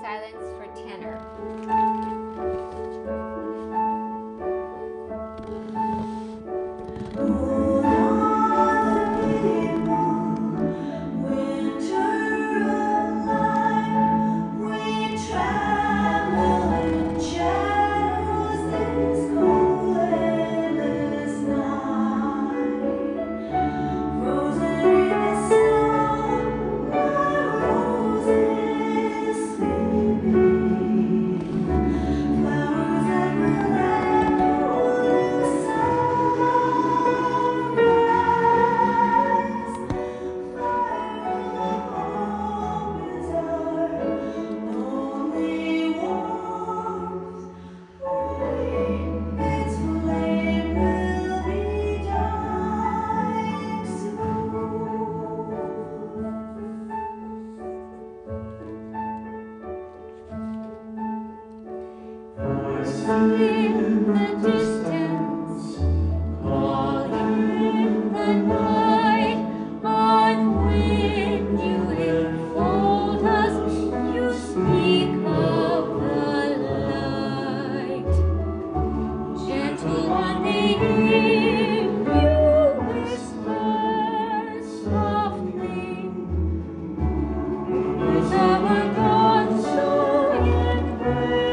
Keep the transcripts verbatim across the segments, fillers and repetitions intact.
silence for tenor. In the distance, calling in the night, on wind you enfold us, you speak of the light. Gentle on the ear, you whisper softly, with our dawn so embraced.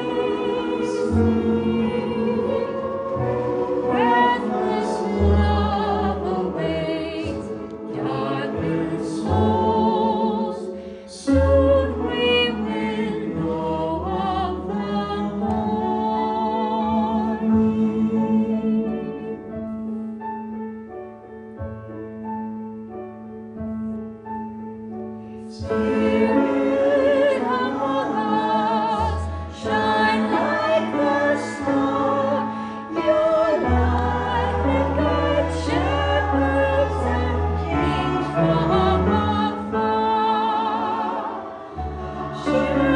Breathless love awaits darkened souls. Soon we will know of the morning. Spirit among us, shine like the star. Your light that guides shepherds and kings from afar. Shiver